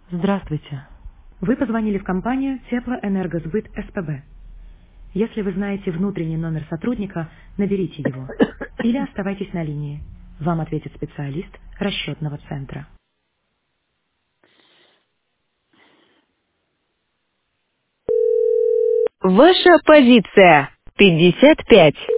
Здравствуйте. Вы позвонили в компанию Теплоэнергосбыт СПБ. Если вы знаете внутренний номер сотрудника, наберите его. Или оставайтесь на линии. Вам ответит специалист расчетного центра. Ваша позиция 55.